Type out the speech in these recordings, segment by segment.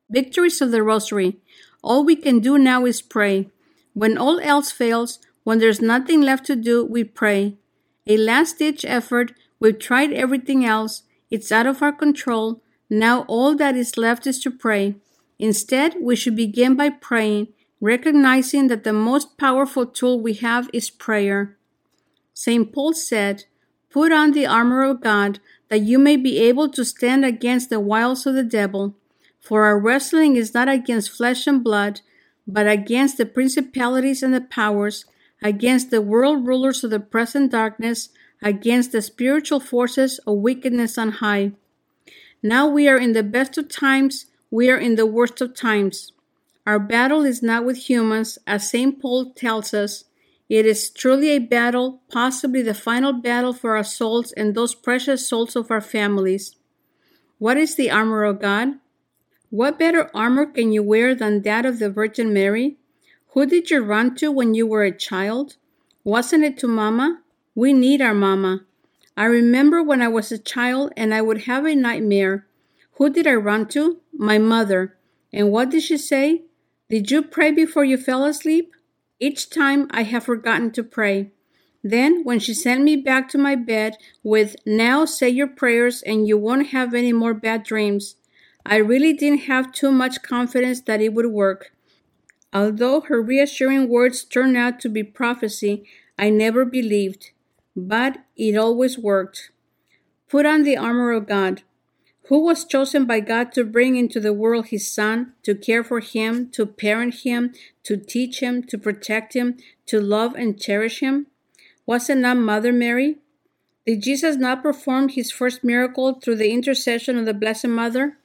Victories of the Rosary. All we can do now is pray. When all else fails, when there's nothing left to do, we pray. A last-ditch effort. We've tried everything else. It's out of our control. Now all that is left is to pray. Instead, we should begin by praying, recognizing that the most powerful tool we have is prayer. St. Paul said, "Put on the armor of God, that you may be able to stand against the wiles of the devil. For our wrestling is not against flesh and blood, but against the principalities and the powers, against the world rulers of the present darkness, against the spiritual forces of wickedness on high." Now we are in the best of times, we are in the worst of times. Our battle is not with humans, as St. Paul tells us. It is truly a battle, possibly the final battle for our souls and those precious souls of our families. What is the armor of God? What better armor can you wear than that of the Virgin Mary? Who did you run to when you were a child? Wasn't it to Mama? We need our Mama. I remember when I was a child and I would have a nightmare. Who did I run to? My mother. And what did she say? Did you pray before you fell asleep? Each time I have forgotten to pray. Then, when she sent me back to my bed with, "Now say your prayers and you won't have any more bad dreams," I really didn't have too much confidence that it would work. Although her reassuring words turned out to be prophecy, I never believed. But it always worked. Put on the armor of God. Who was chosen by God to bring into the world His Son, to care for Him, to parent Him, to teach Him, to protect Him, to love and cherish Him? Was it not Mother Mary? Did Jesus not perform His first miracle through the intercession of the Blessed Mother?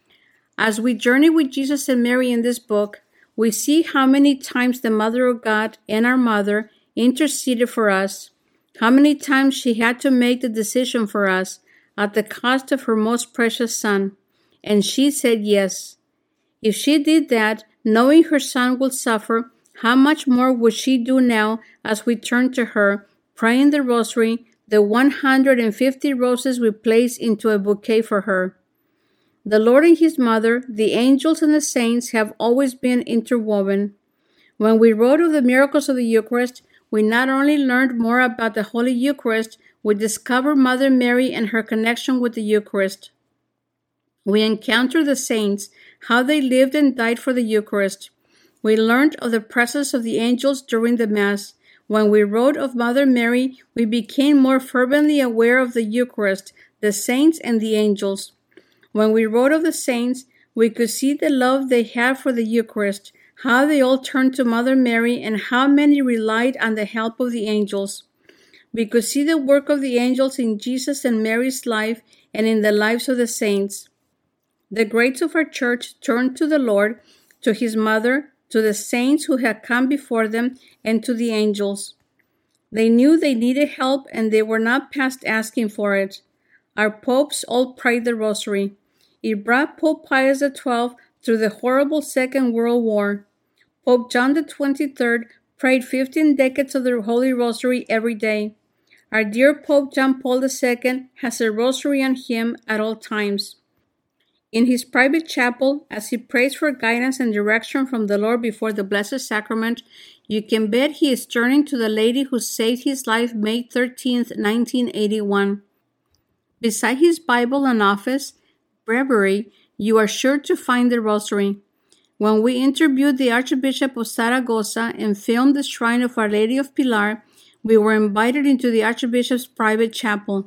As we journey with Jesus and Mary in this book, we see how many times the Mother of God and our Mother interceded for us, how many times she had to make the decision for us at the cost of her most precious Son, and she said yes. If she did that, knowing her Son would suffer, how much more would she do now as we turn to her, praying the Rosary, the 150 roses we place into a bouquet for her. The Lord and His Mother, the angels and the saints have always been interwoven. When we wrote of the miracles of the Eucharist, we not only learned more about the Holy Eucharist, we discovered Mother Mary and her connection with the Eucharist. We encountered the saints, how they lived and died for the Eucharist. We learned of the presence of the angels during the Mass. When we wrote of Mother Mary, we became more fervently aware of the Eucharist, the saints, and the angels. When we wrote of the saints, we could see the love they had for the Eucharist, how they all turned to Mother Mary, and how many relied on the help of the angels. We could see the work of the angels in Jesus and Mary's life and in the lives of the saints. The greats of our church turned to the Lord, to His Mother, to the saints who had come before them, and to the angels. They knew they needed help and they were not past asking for it. Our popes all prayed the Rosary. It brought Pope Pius XII through the horrible Second World War. Pope John XXIII prayed 15 decades of the Holy Rosary every day. Our dear Pope John Paul II has a rosary on him at all times. In his private chapel, as he prays for guidance and direction from the Lord before the Blessed Sacrament, you can bet he is turning to the lady who saved his life May 13, 1981. Beside his Bible and office, breviary, you are sure to find the rosary. When we interviewed the Archbishop of Zaragoza and filmed the shrine of Our Lady of Pilar, we were invited into the Archbishop's private chapel.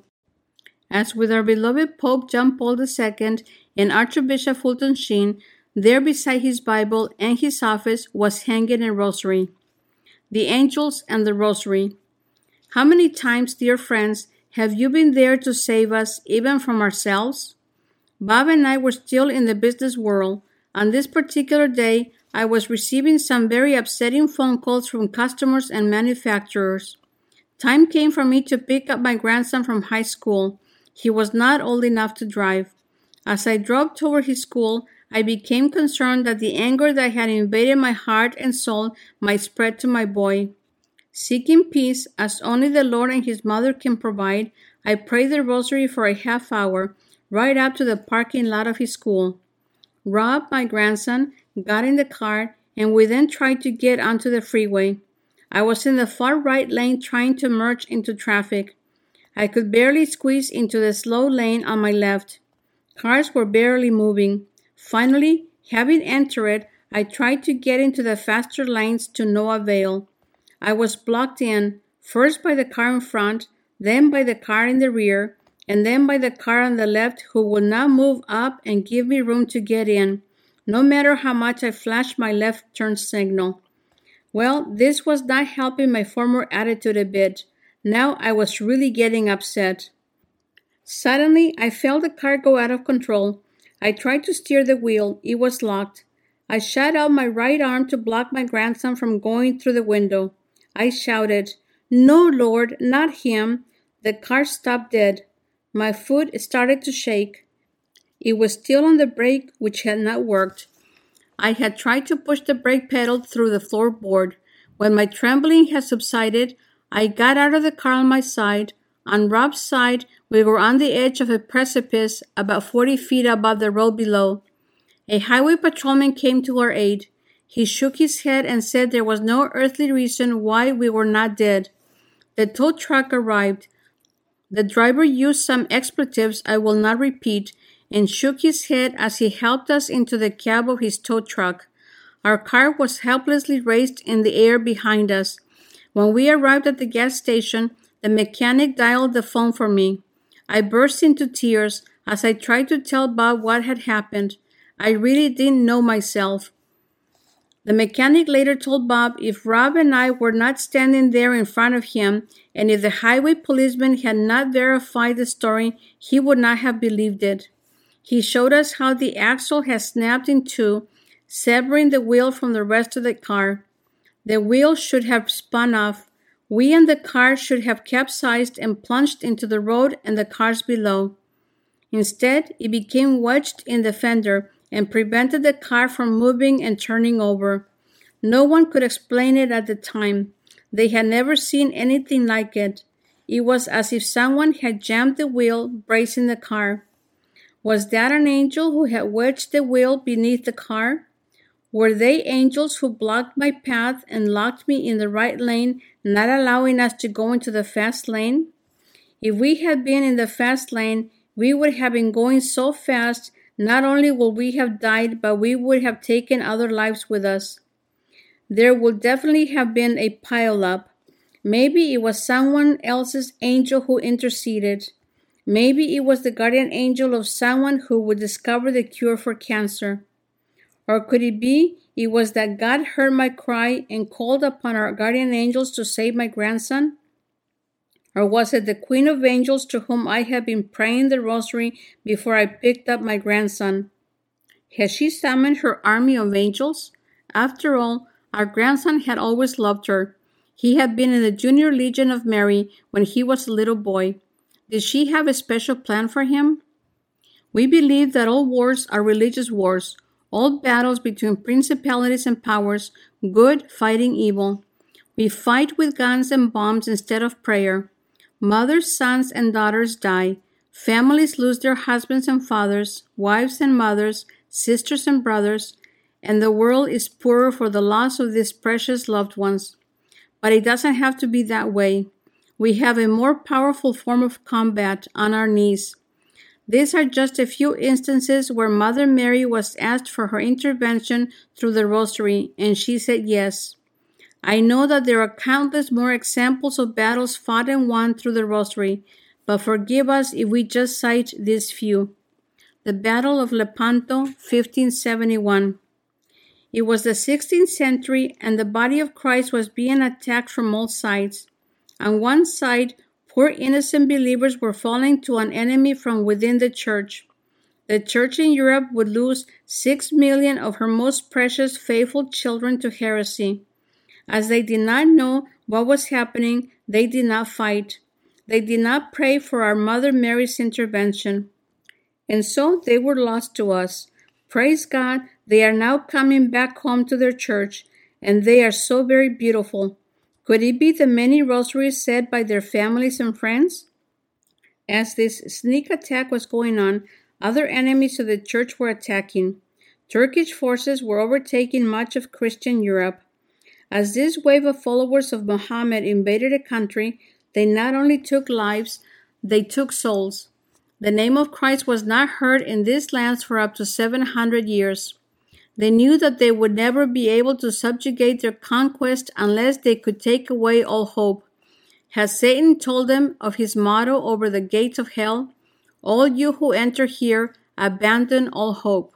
As with our beloved Pope John Paul II and Archbishop Fulton Sheen, there beside his Bible and his office was hanging a rosary. The angels and the rosary. How many times, dear friends, have you been there to save us even from ourselves? Bob and I were still in the business world. On this particular day, I was receiving some very upsetting phone calls from customers and manufacturers. Time came for me to pick up my grandson from high school. He was not old enough to drive. As I drove toward his school, I became concerned that the anger that had invaded my heart and soul might spread to my boy. Seeking peace, as only the Lord and His Mother can provide, I prayed the Rosary for a half hour, right up to the parking lot of his school. Rob, my grandson, got in the car, and we then tried to get onto the freeway. I was in the far right lane trying to merge into traffic. I could barely squeeze into the slow lane on my left. Cars were barely moving. Finally, having entered it, I tried to get into the faster lanes to no avail. I was blocked in, first by the car in front, then by the car in the rear, and then by the car on the left who would not move up and give me room to get in, no matter how much I flashed my left turn signal. Well, this was not helping my former attitude a bit. Now I was really getting upset. Suddenly, I felt the car go out of control. I tried to steer the wheel. It was locked. I shot out my right arm to block my grandson from going through the window. I shouted, "No, Lord, not him." The car stopped dead. My foot started to shake. It was still on the brake, which had not worked. I had tried to push the brake pedal through the floorboard. When my trembling had subsided, I got out of the car on my side. On Rob's side, we were on the edge of a precipice about 40 feet above the road below. A highway patrolman came to our aid. He shook his head and said there was no earthly reason why we were not dead. The tow truck arrived. The driver used some expletives I will not repeat and shook his head as he helped us into the cab of his tow truck. Our car was helplessly raised in the air behind us. When we arrived at the gas station, the mechanic dialed the phone for me. I burst into tears as I tried to tell Bob what had happened. I really didn't know myself. The mechanic later told Bob if Rob and I were not standing there in front of him, and if the highway policeman had not verified the story, he would not have believed it. He showed us how the axle had snapped in two, severing the wheel from the rest of the car. The wheel should have spun off. We and the car should have capsized and plunged into the road and the cars below. Instead, it became wedged in the fender and prevented the car from moving and turning over. No one could explain it at the time. They had never seen anything like it. It was as if someone had jammed the wheel, bracing the car. Was that an angel who had wedged the wheel beneath the car? Were they angels who blocked my path and locked me in the right lane, not allowing us to go into the fast lane? If we had been in the fast lane, we would have been going so fast, not only would we have died, but we would have taken other lives with us. There would definitely have been a pile-up. Maybe it was someone else's angel who interceded. Maybe it was the guardian angel of someone who would discover the cure for cancer. Or could it be it was that God heard my cry and called upon our guardian angels to save my grandson? Or was it the Queen of Angels to whom I had been praying the rosary before I picked up my grandson? Had she summoned her army of angels? After all, our grandson had always loved her. He had been in the Junior Legion of Mary when he was a little boy. Did she have a special plan for him? We believe that all wars are religious wars, all battles between principalities and powers, good fighting evil. We fight with guns and bombs instead of prayer. Mothers, sons, and daughters die. Families lose their husbands and fathers, wives and mothers, sisters and brothers, and the world is poorer for the loss of these precious loved ones. But it doesn't have to be that way. We have a more powerful form of combat on our knees. These are just a few instances where Mother Mary was asked for her intervention through the rosary, and she said yes. I know that there are countless more examples of battles fought and won through the rosary, but forgive us if we just cite these few. The Battle of Lepanto, 1571. It was the 16th century, and the body of Christ was being attacked from all sides. On one side, poor innocent believers were falling to an enemy from within the church. The church in Europe would lose 6 million of her most precious faithful children to heresy. As they did not know what was happening, they did not fight. They did not pray for our Mother Mary's intervention. And so they were lost to us. Praise God, they are now coming back home to their church, and they are so very beautiful. Could it be the many rosaries said by their families and friends? As this sneak attack was going on, other enemies of the church were attacking. Turkish forces were overtaking much of Christian Europe. As this wave of followers of Muhammad invaded a country, they not only took lives, they took souls. The name of Christ was not heard in these lands for up to 700 years. They knew that they would never be able to subjugate their conquest unless they could take away all hope. Has Satan told them of his motto over the gates of hell? All you who enter here, abandon all hope.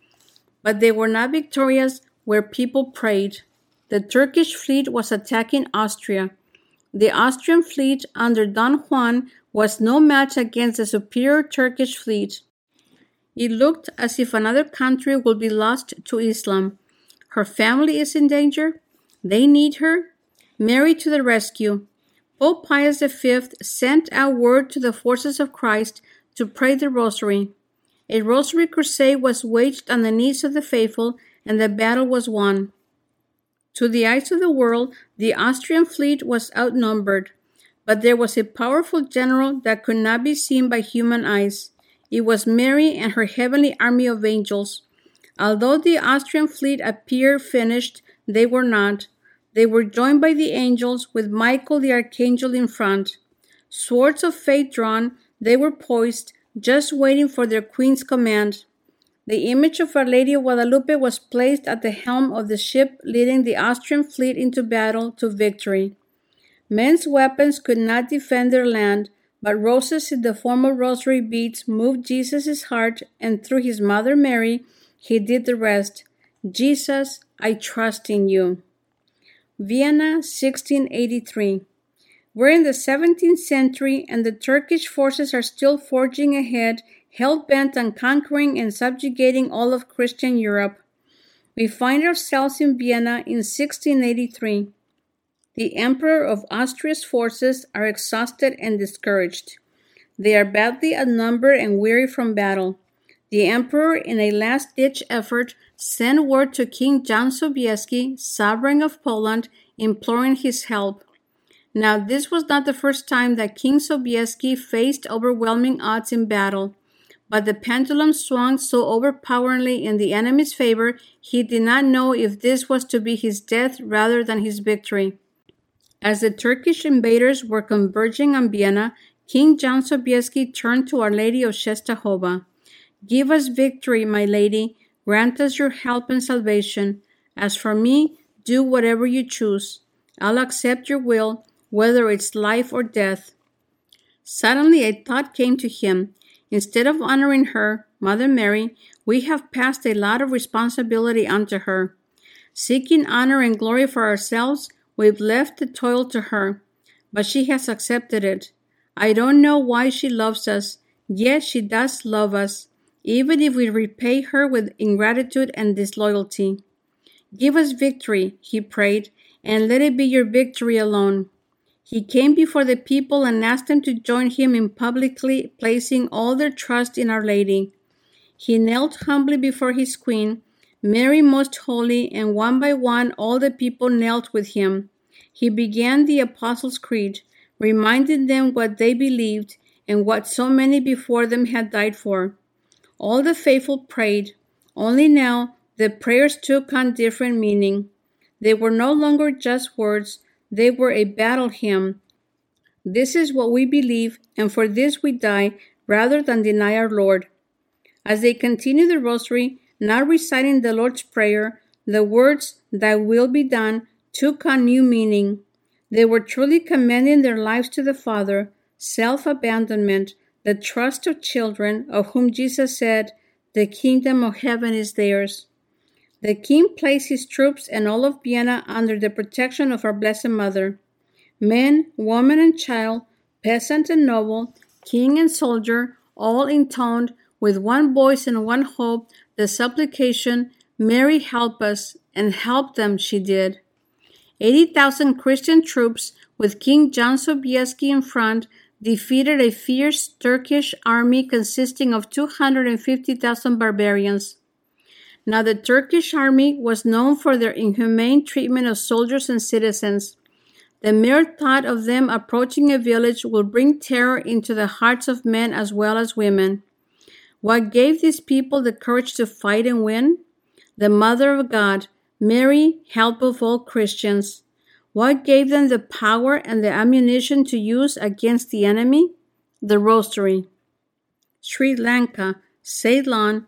But they were not victorious where people prayed. The Turkish fleet was attacking Austria. The Austrian fleet under Don Juan was no match against the superior Turkish fleet. It looked as if another country would be lost to Islam. Her family is in danger. They need her. Mary to the rescue. Pope Pius V sent out word to the forces of Christ to pray the rosary. A rosary crusade was waged on the knees of the faithful, and the battle was won. To the eyes of the world, the Austrian fleet was outnumbered, but there was a powerful general that could not be seen by human eyes. It was Mary and her heavenly army of angels. Although the Austrian fleet appeared finished, they were not. They were joined by the angels, with Michael the archangel in front. Swords of faith drawn, they were poised, just waiting for their queen's command. The image of Our Lady of Guadalupe was placed at the helm of the ship leading the Austrian fleet into battle to victory. Men's weapons could not defend their land, but roses in the form of rosary beads moved Jesus' heart, and through his mother Mary, he did the rest. Jesus, I trust in you. Vienna, 1683. We're in the 17th century, and the Turkish forces are still forging ahead, hell-bent on conquering and subjugating all of Christian Europe. We find ourselves in Vienna in 1683. The Emperor of Austria's forces are exhausted and discouraged. They are badly outnumbered and weary from battle. The Emperor, in a last-ditch effort, sent word to King John Sobieski, sovereign of Poland, imploring his help. Now, this was not the first time that King Sobieski faced overwhelming odds in battle, but the pendulum swung so overpoweringly in the enemy's favor, he did not know if this was to be his death rather than his victory. As the Turkish invaders were converging on Vienna, King John Sobieski turned to Our Lady of Czestochowa. Give us victory, my lady. Grant us your help and salvation. As for me, do whatever you choose. I'll accept your will, whether it's life or death. Suddenly a thought came to him. Instead of honoring her, Mother Mary, we have passed a lot of responsibility onto her. Seeking honor and glory for ourselves, we've left the toil to her, but she has accepted it. I don't know why she loves us, yet she does love us, even if we repay her with ingratitude and disloyalty. Give us victory, he prayed, and let it be your victory alone. He came before the people and asked them to join him in publicly placing all their trust in Our Lady. He knelt humbly before his queen, Mary Most Holy, and one by one all the people knelt with him. He began the Apostles' Creed, reminding them what they believed and what so many before them had died for. All the faithful prayed. Only now the prayers took on different meaning. They were no longer just words, they were a battle hymn. This is what we believe, and for this we die, rather than deny our Lord. As they continued the rosary, not reciting the Lord's Prayer, the words, Thy will be done, took on new meaning. They were truly commending their lives to the Father, self-abandonment, the trust of children, of whom Jesus said, The kingdom of heaven is theirs. The king placed his troops and all of Vienna under the protection of our Blessed Mother. Men, woman, and child, peasant and noble, king and soldier, all intoned with one voice and one hope the supplication, Mary, help us, and help them she did. 80,000 Christian troops, with King John Sobieski in front, defeated a fierce Turkish army consisting of 250,000 barbarians. Now the Turkish army was known for their inhumane treatment of soldiers and citizens. The mere thought of them approaching a village would bring terror into the hearts of men as well as women. What gave these people the courage to fight and win? the Mother of God, Mary, help of all Christians. What gave them the power and the ammunition to use against the enemy? The Rosary. Sri Lanka, Ceylon,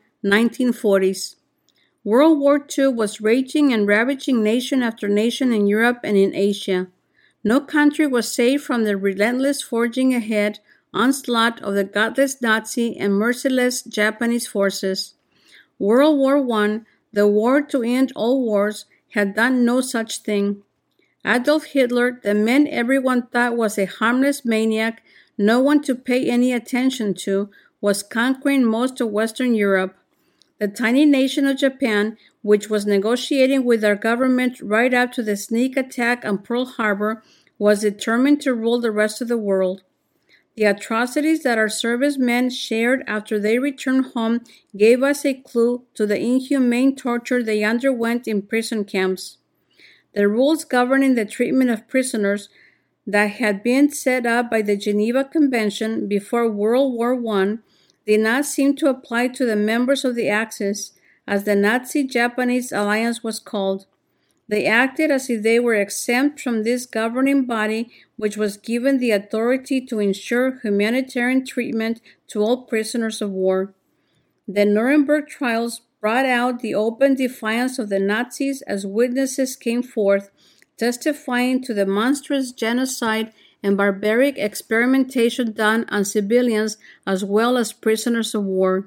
1940s. World War II was raging and ravaging nation after nation in Europe and in Asia. No country was safe from the relentless forging ahead onslaught of the godless Nazi and merciless Japanese forces. World War I, the war to end all wars, had done no such thing. Adolf Hitler, the man everyone thought was a harmless maniac, no one to pay any attention to, was conquering most of Western Europe. The tiny nation of Japan, which was negotiating with our government right after the sneak attack on Pearl Harbor, was determined to rule the rest of the world. The atrocities that our servicemen shared after they returned home gave us a clue to the inhumane torture they underwent in prison camps. The rules governing the treatment of prisoners that had been set up by the Geneva Convention before World War I did not seem to apply to the members of the Axis, as the Nazi-Japanese alliance was called. They acted as if they were exempt from this governing body, which was given the authority to ensure humanitarian treatment to all prisoners of war. The Nuremberg trials brought out the open defiance of the Nazis as witnesses came forth, testifying to the monstrous genocide and barbaric experimentation done on civilians as well as prisoners of war.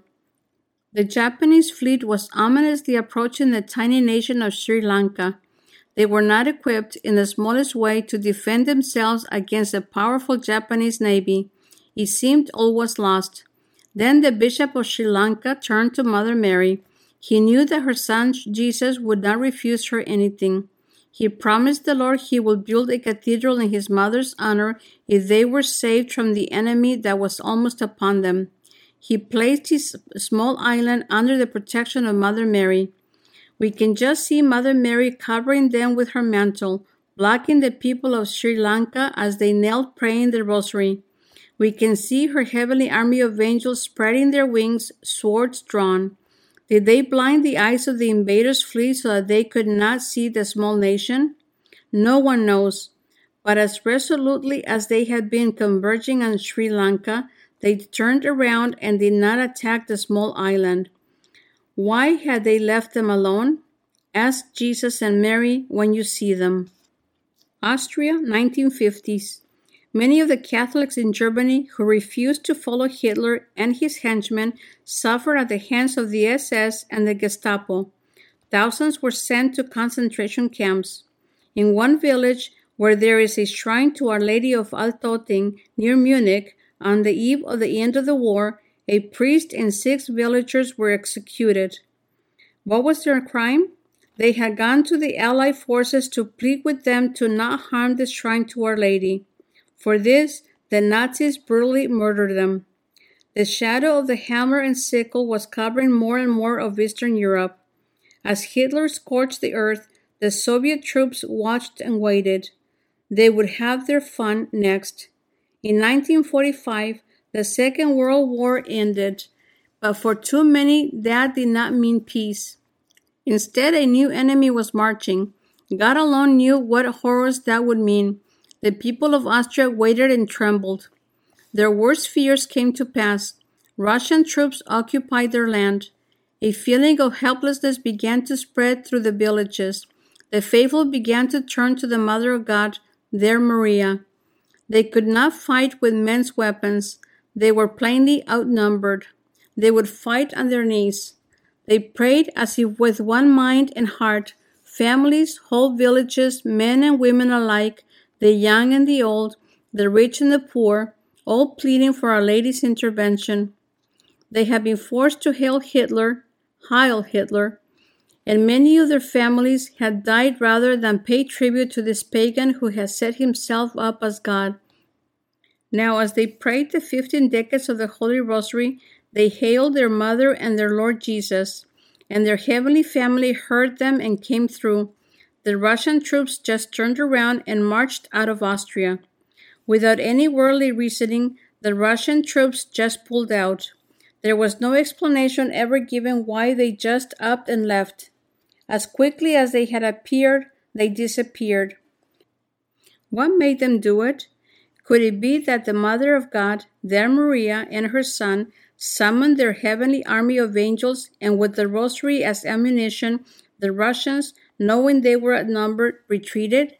The Japanese fleet was ominously approaching the tiny nation of Sri Lanka. They were not equipped in the smallest way to defend themselves against the powerful Japanese navy. It seemed all was lost. Then the Bishop of Sri Lanka turned to Mother Mary. He knew that her son Jesus would not refuse her anything. He promised the Lord he would build a cathedral in his mother's honor if they were saved from the enemy that was almost upon them. He placed his small island under the protection of Mother Mary. We can just see Mother Mary covering them with her mantle, blocking the people of Sri Lanka as they knelt praying the rosary. We can see her heavenly army of angels spreading their wings, swords drawn. Did they blind the eyes of the invaders' fleet so that they could not see the small nation? No one knows. But as resolutely as they had been converging on Sri Lanka, they turned around and did not attack the small island. Why had they left them alone? Ask Jesus and Mary when you see them. Austria, 1950s. Many of the Catholics in Germany who refused to follow Hitler and his henchmen suffered at the hands of the SS and the Gestapo. Thousands were sent to concentration camps. In one village, where there is a shrine to Our Lady of Altötting near Munich, on the eve of the end of the war, a priest and 6 villagers were executed. What was their crime? They had gone to the Allied forces to plead with them to not harm the shrine to Our Lady. For this, the Nazis brutally murdered them. The shadow of the hammer and sickle was covering more and more of Eastern Europe. As Hitler scorched the earth, the Soviet troops watched and waited. They would have their fun next. In 1945, the Second World War ended, but for too many that did not mean peace. Instead, a new enemy was marching. God alone knew what horrors that would mean. The people of Austria waited and trembled. Their worst fears came to pass. Russian troops occupied their land. A feeling of helplessness began to spread through the villages. The faithful began to turn to the Mother of God, their Maria. They could not fight with men's weapons. They were plainly outnumbered. They would fight on their knees. They prayed as if with one mind and heart, families, whole villages, men and women alike, the young and the old, the rich and the poor, all pleading for Our Lady's intervention. They had been forced to hail Hitler, Heil Hitler, and many of their families had died rather than pay tribute to this pagan who had set himself up as God. Now, as they prayed the 15 decades of the Holy Rosary, they hailed their Mother and their Lord Jesus, and their heavenly family heard them and came through. The Russian troops just turned around and marched out of Austria. Without any worldly reasoning, the Russian troops just pulled out. There was no explanation ever given why they just upped and left. As quickly as they had appeared, they disappeared. What made them do it? Could it be that the Mother of God, their Maria, and her Son summoned their heavenly army of angels, and with the rosary as ammunition, the Russians, knowing they were outnumbered, retreated?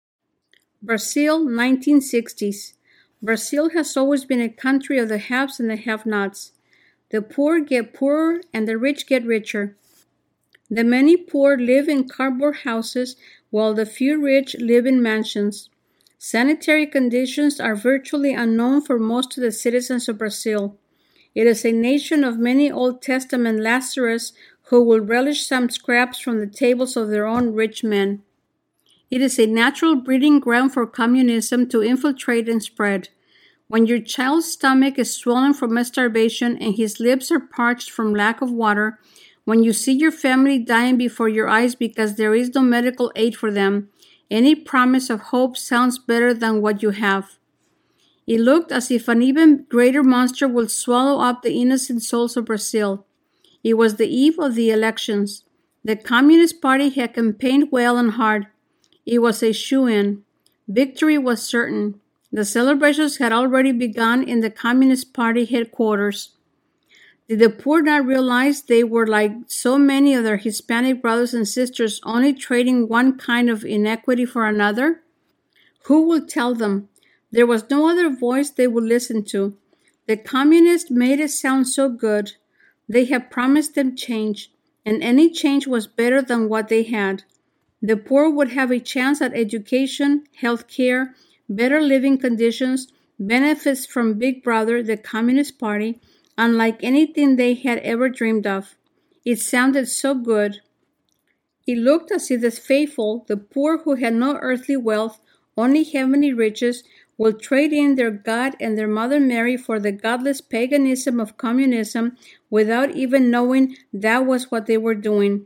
Brazil, 1960s. Brazil has always been a country of the haves and the have-nots. The poor get poorer and the rich get richer. The many poor live in cardboard houses while the few rich live in mansions. Sanitary conditions are virtually unknown for most of the citizens of Brazil. It is a nation of many Old Testament Lazarus who will relish some scraps from the tables of their own rich men. It is a natural breeding ground for communism to infiltrate and spread. When your child's stomach is swollen from starvation and his lips are parched from lack of water, when you see your family dying before your eyes because there is no medical aid for them, any promise of hope sounds better than what you have. It looked as if an even greater monster would swallow up the innocent souls of Brazil. It was the eve of the elections. The Communist Party had campaigned well and hard. It was a shoo-in. Victory was certain. The celebrations had already begun in the Communist Party headquarters. Did the poor not realize they were like so many of their Hispanic brothers and sisters, only trading one kind of inequity for another? Who would tell them? There was no other voice they would listen to. The communists made it sound so good. They had promised them change, and any change was better than what they had. The poor would have a chance at education, health care, better living conditions, benefits from Big Brother, the Communist Party, unlike anything they had ever dreamed of. It sounded so good. It looked as if the faithful, the poor who had no earthly wealth, only heavenly riches, will trade in their God and their Mother Mary for the godless paganism of communism without even knowing that was what they were doing.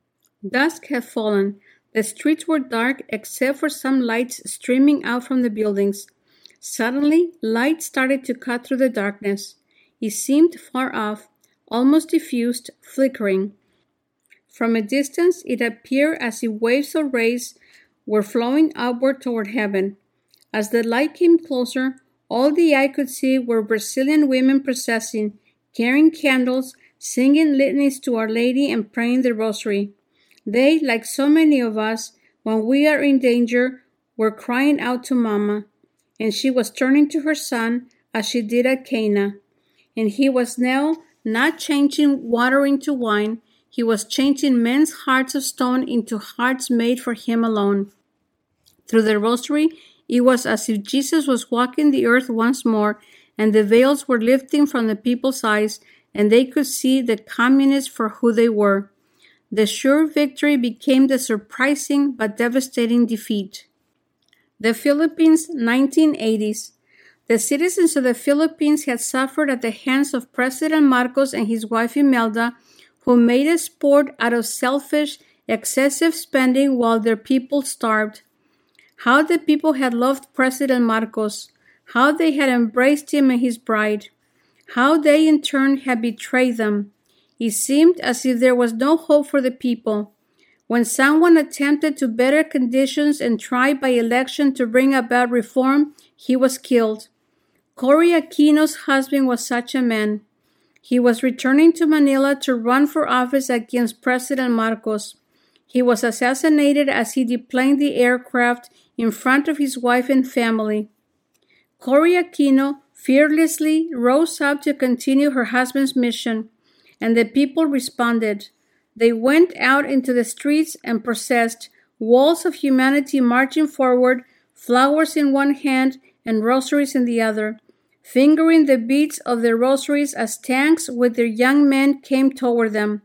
Dusk had fallen. The streets were dark except for some lights streaming out from the buildings. Suddenly, light started to cut through the darkness. It seemed far off, almost diffused, flickering. From a distance, it appeared as if waves of rays were flowing upward toward heaven. As the light came closer, all the eye could see were Brazilian women processing, carrying candles, singing litanies to Our Lady and praying the rosary. They, like so many of us, when we are in danger, were crying out to Mama, and she was turning to her Son as she did at Cana. And he was now not changing water into wine, he was changing men's hearts of stone into hearts made for him alone. Through the rosary, it was as if Jesus was walking the earth once more, and the veils were lifting from the people's eyes, and they could see the communists for who they were. The sure victory became the surprising but devastating defeat. The Philippines, 1980s. The citizens of the Philippines had suffered at the hands of President Marcos and his wife Imelda, who made a sport out of selfish, excessive spending while their people starved. How the people had loved President Marcos, how they had embraced him and his bride, how they in turn had betrayed them. It seemed as if there was no hope for the people. When someone attempted to better conditions and tried by election to bring about reform, he was killed. Cory Aquino's husband was such a man. He was returning to Manila to run for office against President Marcos. He was assassinated as he deplaned the aircraft in front of his wife and family. Cory Aquino fearlessly rose up to continue her husband's mission, and the people responded. They went out into the streets and processed, walls of humanity marching forward, flowers in one hand and rosaries in the other, fingering the beads of their rosaries as tanks with their young men came toward them.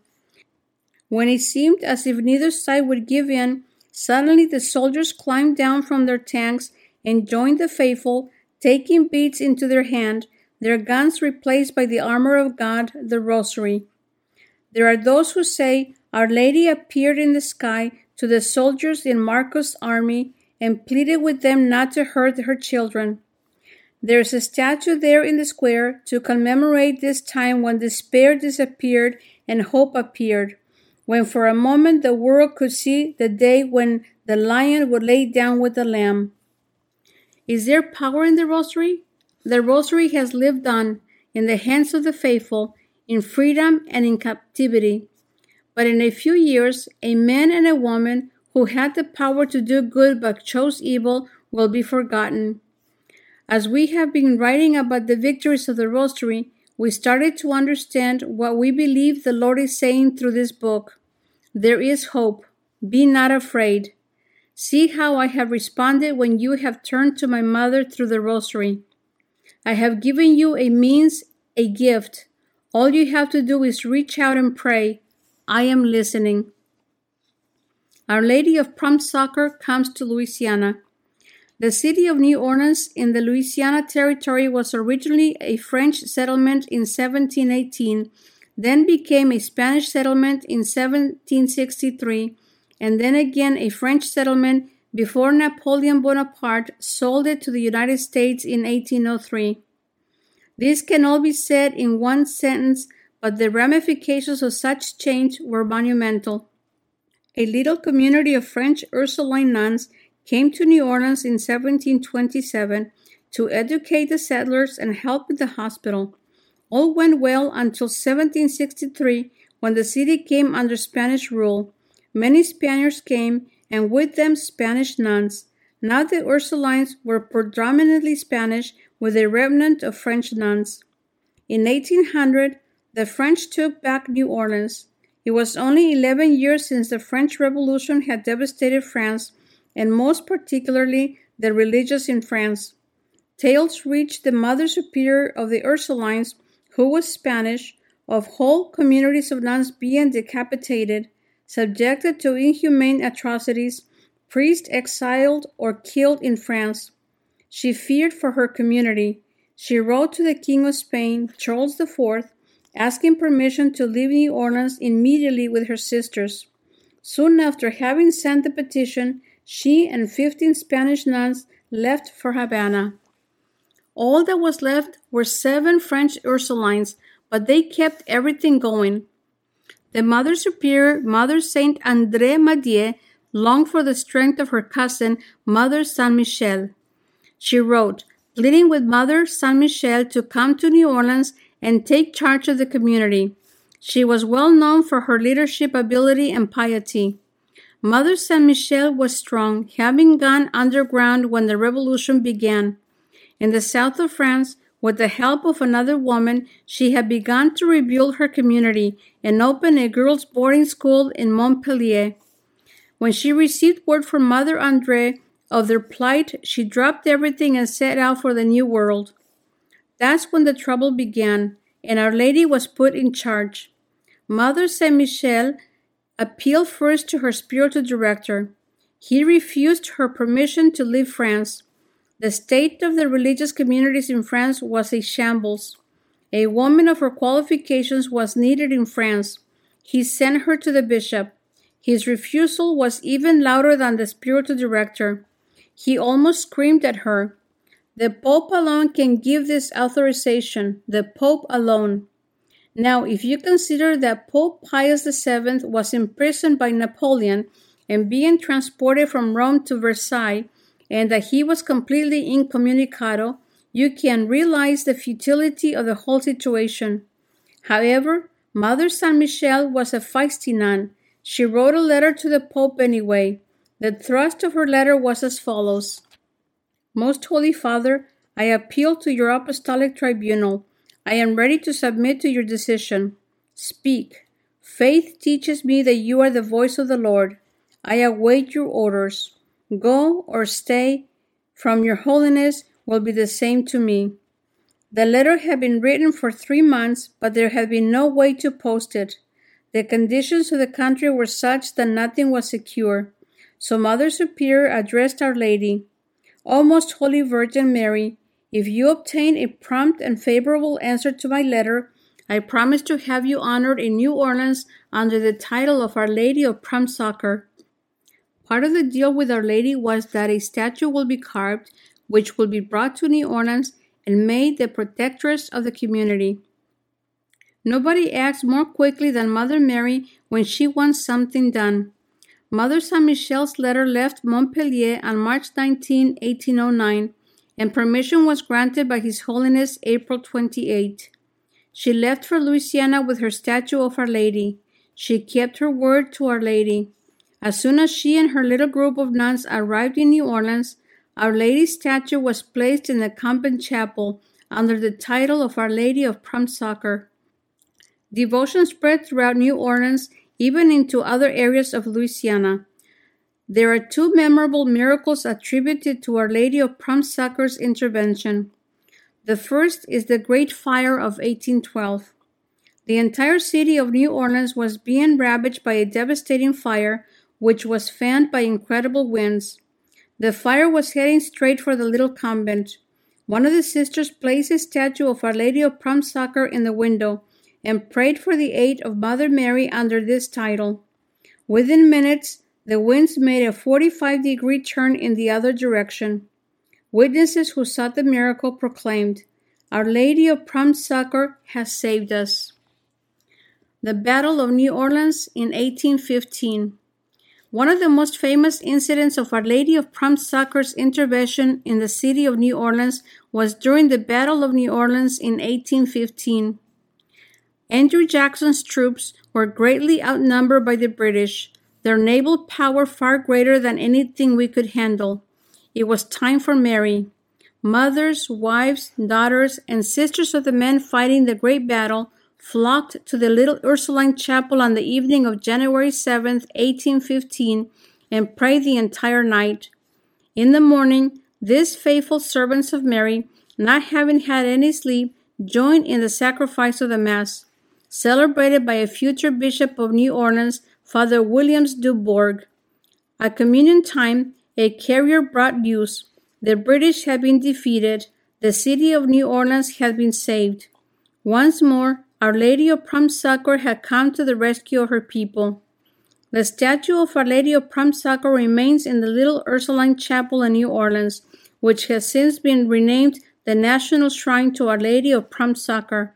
When it seemed as if neither side would give in, suddenly the soldiers climbed down from their tanks and joined the faithful, taking beads into their hand, their guns replaced by the armor of God, the rosary. There are those who say Our Lady appeared in the sky to the soldiers in Marcos' army and pleaded with them not to hurt her children. There is a statue there in the square to commemorate this time when despair disappeared and hope appeared, when for a moment the world could see the day when the lion would lay down with the lamb. Is there power in the Rosary? The Rosary has lived on in the hands of the faithful, in freedom and in captivity. But in a few years, a man and a woman who had the power to do good but chose evil will be forgotten. As we have been writing about the victories of the Rosary, we started to understand what we believe the Lord is saying through this book. There is hope. Be not afraid. See how I have responded when you have turned to my mother through the Rosary. I have given you a means, a gift. All you have to do is reach out and pray. I am listening. Our Lady of Prompt Succor comes to Louisiana. The city of New Orleans in the Louisiana Territory was originally a French settlement in 1718, then became a Spanish settlement in 1763, and then again a French settlement before Napoleon Bonaparte sold it to the United States in 1803. This can all be said in one sentence, but the ramifications of such change were monumental. A little community of French Ursuline nuns came to New Orleans in 1727 to educate the settlers and help with the hospital. All went well until 1763, when the city came under Spanish rule. Many Spaniards came, and with them Spanish nuns. Now the Ursulines were predominantly Spanish, with a remnant of French nuns. In 1800, the French took back New Orleans. It was only 11 years since the French Revolution had devastated France, and most particularly the religious in France. Tales reached the Mother Superior of the Ursulines, who was Spanish, of whole communities of nuns being decapitated, subjected to inhumane atrocities, priests exiled or killed in France. She feared for her community. She wrote to the King of Spain, Charles IV, asking permission to leave New Orleans immediately with her sisters. Soon after having sent the petition, she and 15 Spanish nuns left for Havana. All that was left were 7 French Ursulines, but they kept everything going. The Mother Superior, Mother Saint André Madier, longed for the strength of her cousin, Mother Saint Michel. She wrote, pleading with Mother Saint Michel to come to New Orleans and take charge of the community. She was well known for her leadership ability and piety. Mother Saint Michel was strong, having gone underground when the revolution began. In the south of France, with the help of another woman, she had begun to rebuild her community and open a girls' boarding school in Montpellier. When she received word from Mother André of their plight, she dropped everything and set out for the New World. That's when the trouble began, and Our Lady was put in charge. Mother Saint Michel appealed first to her spiritual director. He refused her permission to leave France. The state of the religious communities in France was a shambles. A woman of her qualifications was needed in France. He sent her to the bishop. His refusal was even louder than the spiritual director. He almost screamed at her. The Pope alone can give this authorization, the Pope alone. Now, if you consider that Pope Pius VII was imprisoned by Napoleon and being transported from Rome to Versailles, and that he was completely incommunicado, you can realize the futility of the whole situation. However, Mother Saint Michel was a feisty nun. She wrote a letter to the Pope anyway. The thrust of her letter was as follows. Most Holy Father, I appeal to your apostolic tribunal. I am ready to submit to your decision. Speak. Faith teaches me that you are the voice of the Lord. I await your orders. Go or stay from your holiness will be the same to me. The letter had been written for 3 months, but there had been no way to post it. The conditions of the country were such that nothing was secure. So Mother Superior addressed Our Lady. O Most Holy Virgin Mary, if you obtain a prompt and favorable answer to my letter, I promise to have you honored in New Orleans under the title of Our Lady of Prompt Succor. Part of the deal with Our Lady was that a statue will be carved, which will be brought to New Orleans and made the protectress of the community. Nobody acts more quickly than Mother Mary when she wants something done. Mother Saint Michel's letter left Montpellier on March 19, 1809, and permission was granted by His Holiness April 28. She left for Louisiana with her statue of Our Lady. She kept her word to Our Lady. As soon as she and her little group of nuns arrived in New Orleans, Our Lady's statue was placed in the convent chapel under the title of Our Lady of Prompt Succor. Devotion spread throughout New Orleans, even into other areas of Louisiana. There are two memorable miracles attributed to Our Lady of Prompt Succor's intervention. The first is the Great Fire of 1812. The entire city of New Orleans was being ravaged by a devastating fire, which was fanned by incredible winds. The fire was heading straight for the little convent. One of the sisters placed a statue of Our Lady of Prompt Succor in the window and prayed for the aid of Mother Mary under this title. Within minutes, the winds made a 45-degree turn in the other direction. Witnesses who saw the miracle proclaimed, "Our Lady of Prompt Succor has saved us." The Battle of New Orleans in 1815. One of the most famous incidents of Our Lady of Prompt Succor's intervention in the city of New Orleans was during the Battle of New Orleans in 1815. Andrew Jackson's troops were greatly outnumbered by the British, their naval power far greater than anything we could handle. It was time for Mary. Mothers, wives, daughters, and sisters of the men fighting the great battle flocked to the little Ursuline chapel on the evening of January 7, 1815, and prayed the entire night. In the morning, these faithful servants of Mary, not having had any sleep, joined in the sacrifice of the Mass, celebrated by a future Bishop of New Orleans, Father Williams du Bourg. At communion time, a carrier brought news. The British had been defeated. The city of New Orleans had been saved. Once more, Our Lady of Prompt Succor had come to the rescue of her people. The statue of Our Lady of Prompt Succor remains in the little Ursuline Chapel in New Orleans, which has since been renamed the National Shrine to Our Lady of Prompt Succor.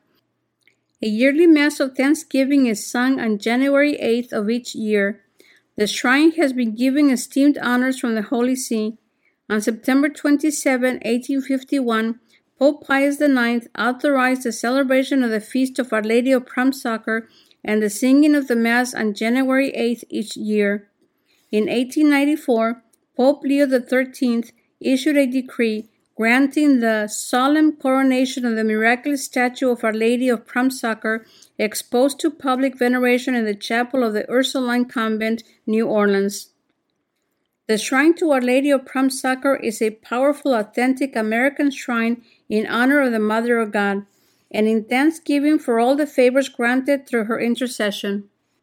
A yearly Mass of Thanksgiving is sung on January 8th of each year. The shrine has been given esteemed honors from the Holy See. On September 27, 1851, Pope Pius IX authorized the celebration of the Feast of Our Lady of Prompt Succor and the singing of the Mass on January 8th each year. In 1894, Pope Leo XIII issued a decree granting the solemn coronation of the miraculous statue of Our Lady of Prompt Succor, exposed to public veneration in the chapel of the Ursuline Convent, New Orleans. The shrine to Our Lady of Prompt Succor is a powerful, authentic American shrine in honor of the Mother of God, and in thanksgiving for all the favors granted through her intercession.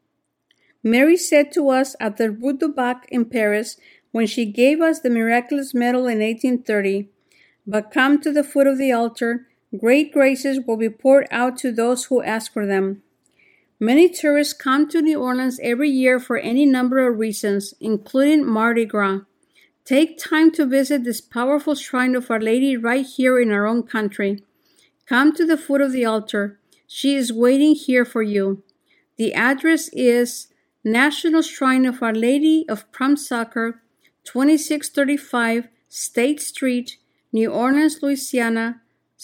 Mary said to us at the Rue du Bac in Paris, when she gave us the miraculous medal in 1830, "But come to the foot of the altar, great graces will be poured out to those who ask for them." Many tourists come to New Orleans every year for any number of reasons, including Mardi Gras. Take time to visit this powerful shrine of Our Lady right here in our own country. Come to the foot of the altar. She is waiting here for you. The address is National Shrine of Our Lady of Prompt Succor, 2635 State Street, New Orleans, Louisiana,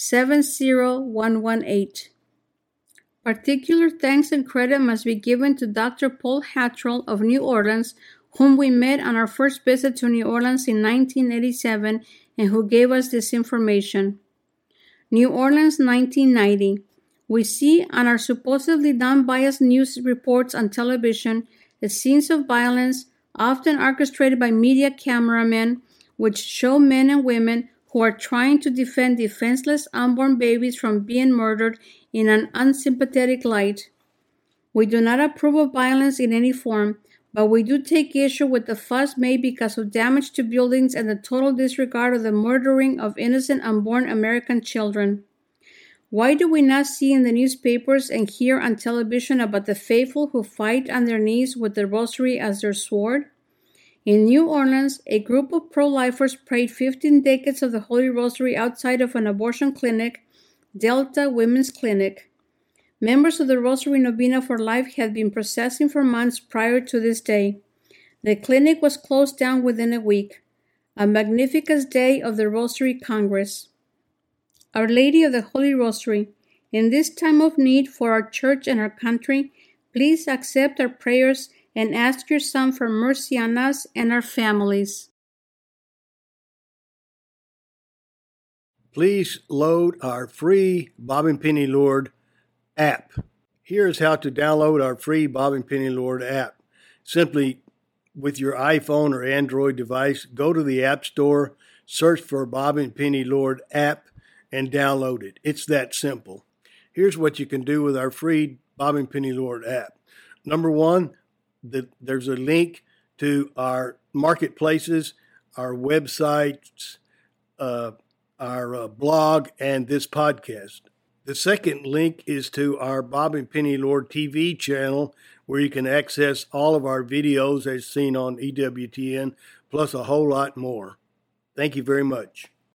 70118. Particular thanks and credit must be given to Dr. Paul Hattrell of New Orleans, whom we met on our first visit to New Orleans in 1987 and who gave us this information. New Orleans, 1990. We see on our supposedly non-biased news reports on television the scenes of violence, often orchestrated by media cameramen, which show men and women who are trying to defend defenseless unborn babies from being murdered in an unsympathetic light. We do not approve of violence in any form, but we do take issue with the fuss made because of damage to buildings and the total disregard of the murdering of innocent unborn American children. Why do we not see in the newspapers and hear on television about the faithful who fight on their knees with the rosary as their sword? In New Orleans, a group of pro-lifers prayed 15 decades of the Holy Rosary outside of an abortion clinic, Delta Women's Clinic. Members of the Rosary Novena for Life had been processing for months prior to this day. The clinic was closed down within a week. A magnificent day of the Rosary Congress. Our Lady of the Holy Rosary, in this time of need for our church and our country, please accept our prayers and ask your Son for mercy on us and our families. Please load our free Bob and Penny Lord app. Here's how to download our free Bob and Penny Lord app. Simply, with your iPhone or Android device, go to the App Store, search for Bob and Penny Lord app, and download it. It's that simple. Here's what you can do with our free Bob and Penny Lord app. Number one, there's a link to our marketplaces, our websites, our blog, and this podcast. The second link is to our Bob and Penny Lord TV channel, where you can access all of our videos as seen on EWTN, plus a whole lot more. Thank you very much.